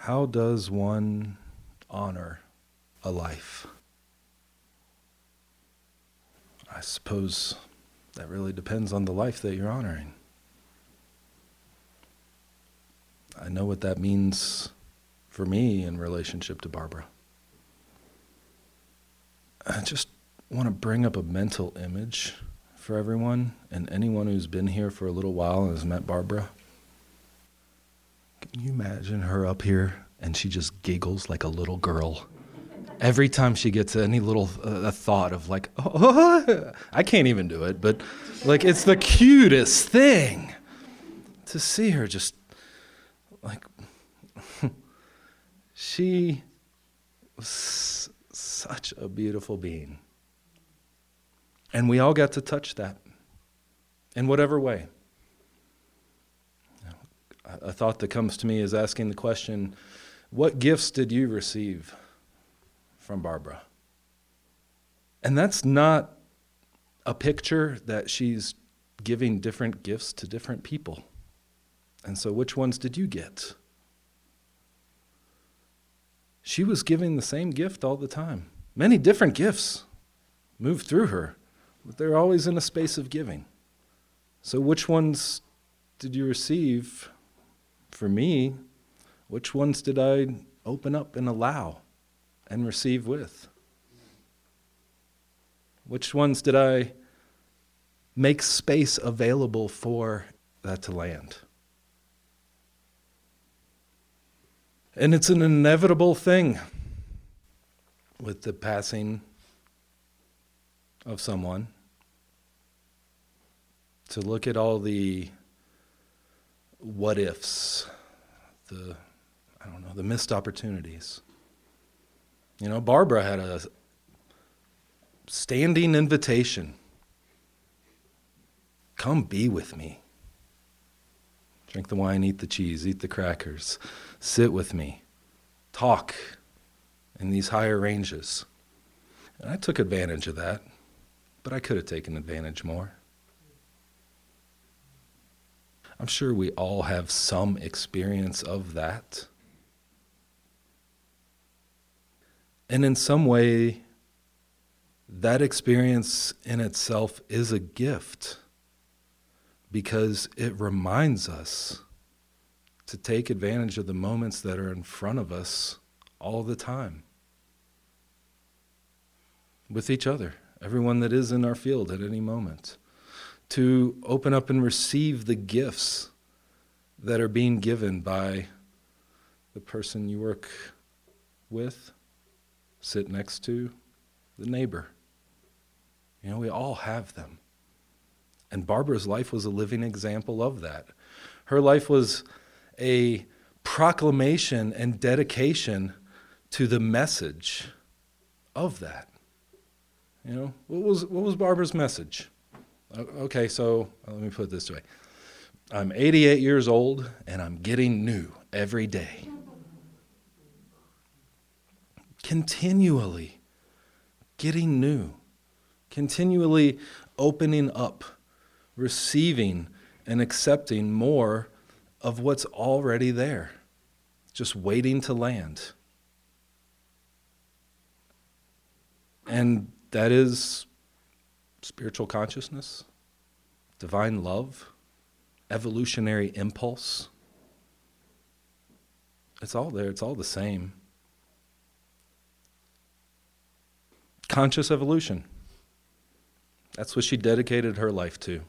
How does one honor a life? I suppose that really depends on the life that you're honoring. I know what that means for me in relationship to Barbara. I just want to bring up a mental image for everyone and anyone who's been here for a little while and has met Barbara. Can you imagine her up here and she just giggles like a little girl? Every time she gets any little a thought of like, oh, I can't even do it, but like it's the cutest thing to see her just like, she was such a beautiful being. And we all got to touch that in whatever way. A thought that comes to me is asking the question, what gifts did you receive from Barbara? And that's not a picture that she's giving different gifts to different people. And so which ones did you get? She was giving the same gift all the time. Many different gifts moved through her, but they're always in a space of giving. So which ones did you receive? For me, which ones did I open up and allow and receive with? Which ones did I make space available for that to land? And it's an inevitable thing with the passing of someone to look at all the what ifs, the missed opportunities. You know, Barbara had a standing invitation. Come be with me. Drink the wine, eat the cheese, eat the crackers, sit with me, talk in these higher ranges. And I took advantage of that, but I could have taken advantage more. I'm sure we all have some experience of that. And in some way, that experience in itself is a gift because it reminds us to take advantage of the moments that are in front of us all the time. With each other, everyone that is in our field at any moment. To open up and receive the gifts that are being given by the person you work with, sit next to, the neighbor. You know, we all have them. And Barbara's life was a living example of that. Her life was a proclamation and dedication to the message of that. You know, what was Barbara's message? Okay, so let me put it this way. I'm 88 years old, and I'm getting new every day. Continually getting new. Continually opening up, receiving, and accepting more of what's already there. Just waiting to land. And that is spiritual consciousness, divine love, evolutionary impulse. It's all there. It's all the same. Conscious evolution. That's what she dedicated her life to.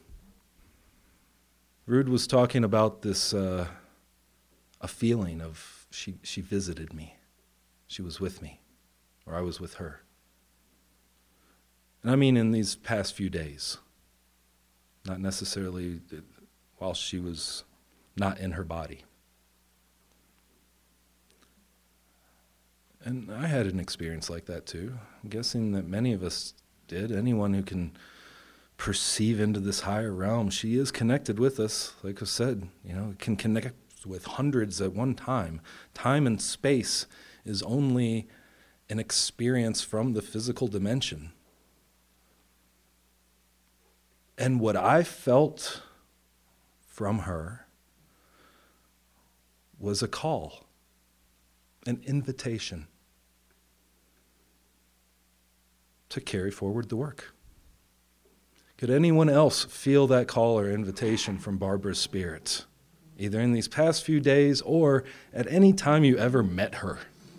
Ruud was talking about this, a feeling of she visited me. She was with me, or I was with her. And I mean in these past few days, not necessarily while she was not in her body. And I had an experience like that too. I'm guessing that many of us did. Anyone who can perceive into this higher realm, she is connected with us. Like I said, you know, can connect with hundreds at one time. Time and space is only an experience from the physical dimension. And what I felt from her was a call. an invitation to carry forward the work. Could anyone else feel that call or invitation from Barbara's spirit, either in these past few days or at any time you ever met her?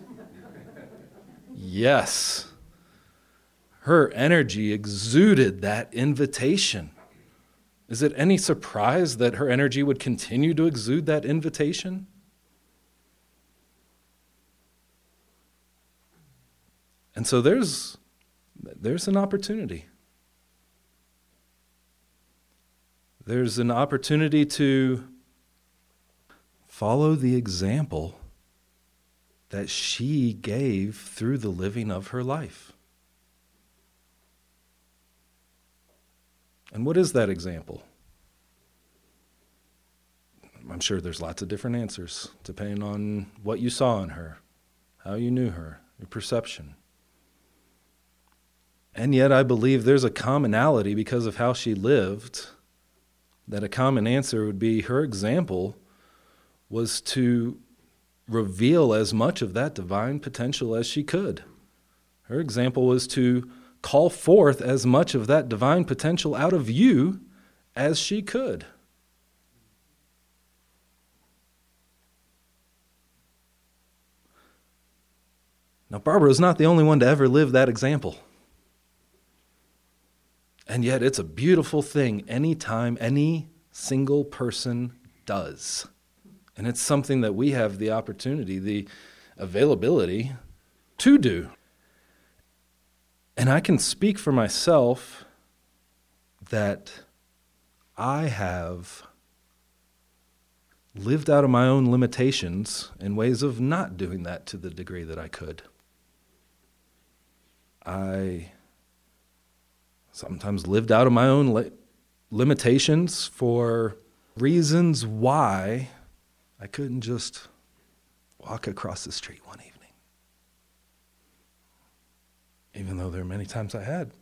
Yes. Her energy exuded that invitation. Is it any surprise that her energy would continue to exude that invitation? And so there's an opportunity. There's an opportunity to follow the example that she gave through the living of her life. And what is that example? I'm sure there's lots of different answers, depending on what you saw in her, how you knew her, your perception. And yet I believe there's a commonality because of how she lived, that a common answer would be her example was to reveal as much of that divine potential as she could. Her example was to call forth as much of that divine potential out of you as she could. Now, Barbara is not the only one to ever live that example. And yet it's a beautiful thing anytime any single person does. And it's something that we have the opportunity, the availability to do. And I can speak for myself that I have lived out of my own limitations in ways of not doing that to the degree that I could. I sometimes lived out of my own limitations for reasons why I couldn't just walk across the street one evening. Even though there are many times I had.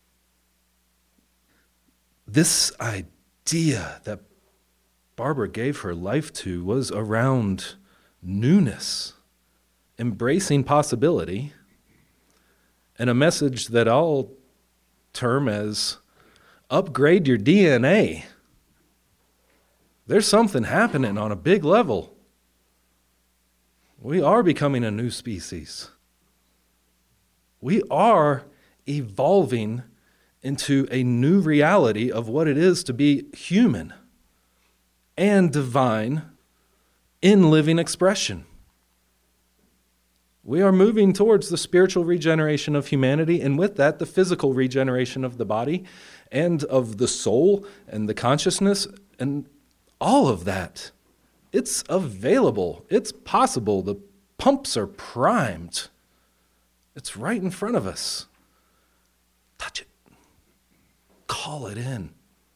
This idea that Barbara gave her life to was around newness, embracing possibility, and a message that I'll term as upgrade your DNA. There's something happening on a big level. We are becoming a new species. We are evolving into a new reality of what it is to be human and divine in living expression. We are moving towards the spiritual regeneration of humanity, and with that, the physical regeneration of the body and of the soul and the consciousness and all of that. It's available. It's possible. The pumps are primed. It's right in front of us. Touch it. Call it in.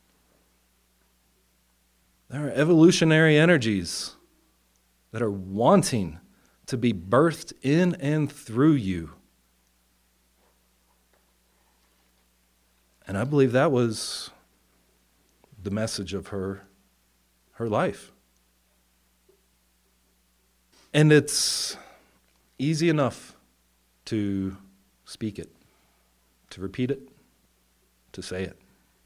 There are evolutionary energies that are wanting to be birthed in and through you. And I believe that was the message of her life. And it's easy enough to speak it, to repeat it, to say it.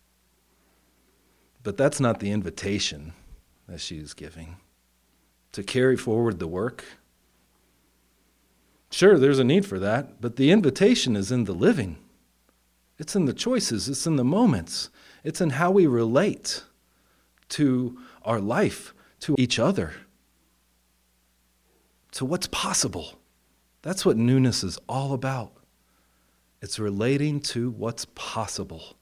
But that's not the invitation that she's giving. To carry forward the work. Sure, there's a need for that, but the invitation is in the living. It's in the choices, it's in the moments. It's in how we relate to our life, to each other, to what's possible. That's what newness is all about. It's relating to what's possible.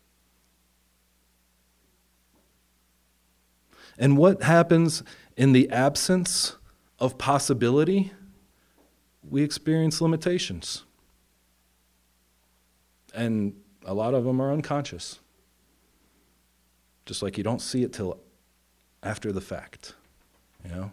And what happens in the absence of possibility? We experience limitations. And a lot of them are unconscious. Just like you don't see it till after the fact, you know?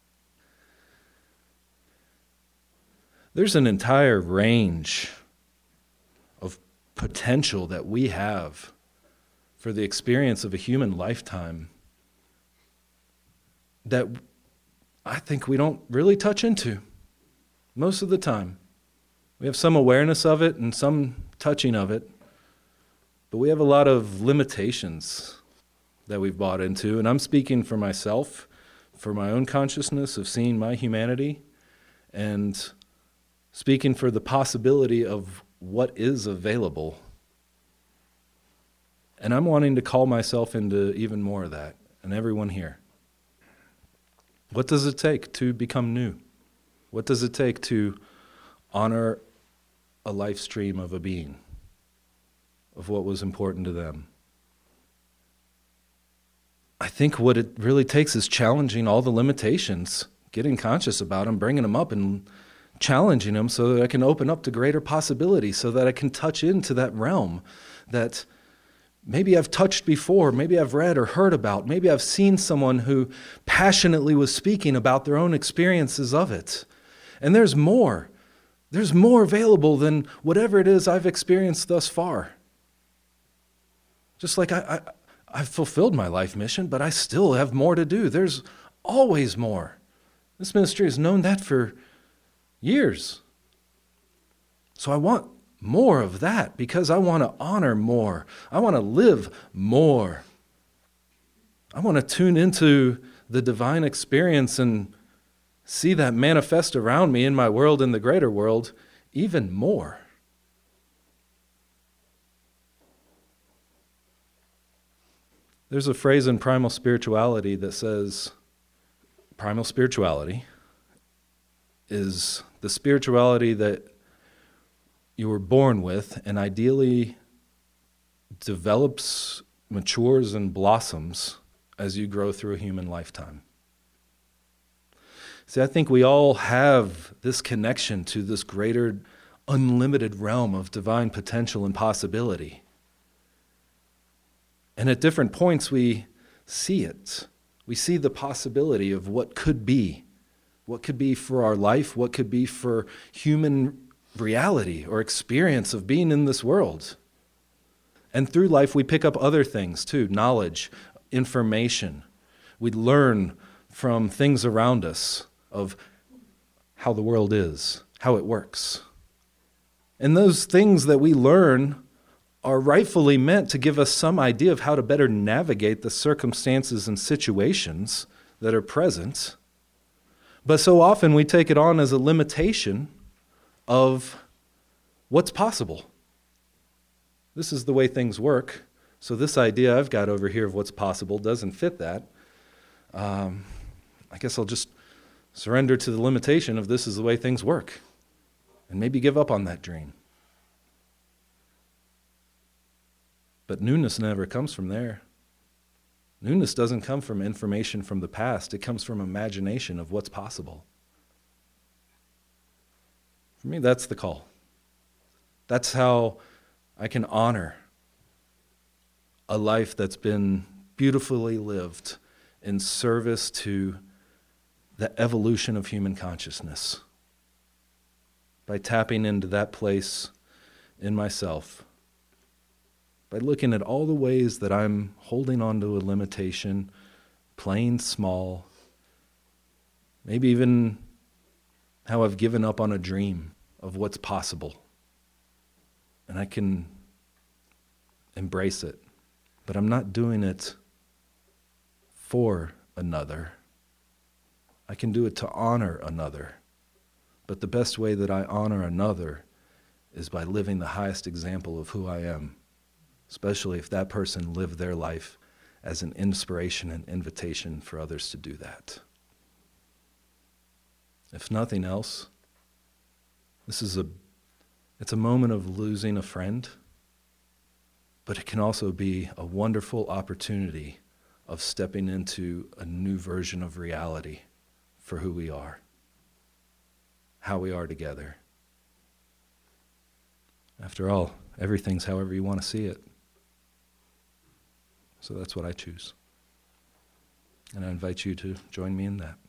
There's an entire range of potential that we have for the experience of a human lifetime that I think we don't really touch into. Most of the time. We have some awareness of it and some touching of it, but we have a lot of limitations that we've bought into, and I'm speaking for myself, for my own consciousness of seeing my humanity, and speaking for the possibility of what is available. And I'm wanting to call myself into even more of that, and everyone here. What does it take to become new? What does it take to honor a life stream of a being, of what was important to them? I think what it really takes is challenging all the limitations, getting conscious about them, bringing them up and challenging them so that I can open up to greater possibilities, so that I can touch into that realm that maybe I've touched before, maybe I've read or heard about, maybe I've seen someone who passionately was speaking about their own experiences of it. And there's more. There's more available than whatever it is I've experienced thus far. Just like I've fulfilled my life mission, but I still have more to do. There's always more. This ministry has known that for years. So I want more of that because I want to honor more. I want to live more. I want to tune into the divine experience and see that manifest around me in my world, in the greater world, even more. There's a phrase in primal spirituality that says, primal spirituality is the spirituality that you were born with and ideally develops, matures, and blossoms as you grow through a human lifetime. See, I think we all have this connection to this greater, unlimited realm of divine potential and possibility. And at different points we see it. We see the possibility of what could be for our life, what could be for human reality or experience of being in this world. And through life we pick up other things too, knowledge, information. We learn from things around us of how the world is, how it works. And those things that we learn are rightfully meant to give us some idea of how to better navigate the circumstances and situations that are present. But so often we take it on as a limitation of what's possible. This is the way things work, so this idea I've got over here of what's possible doesn't fit that. I guess I'll just surrender to the limitation of this is the way things work, and maybe give up on that dream. But newness never comes from there. Newness doesn't come from information from the past. It comes from imagination of what's possible. For me, that's the call. That's how I can honor a life that's been beautifully lived in service to the evolution of human consciousness. By tapping into that place in myself. By looking at all the ways that I'm holding on to a limitation, playing small, maybe even how I've given up on a dream of what's possible. And I can embrace it. But I'm not doing it for another. I can do it to honor another. But the best way that I honor another is by living the highest example of who I am, especially if that person lived their life as an inspiration and invitation for others to do that. If nothing else, it's a moment of losing a friend, but it can also be a wonderful opportunity of stepping into a new version of reality for who we are, how we are together. After all, everything's however you want to see it. So that's what I choose. And I invite you to join me in that.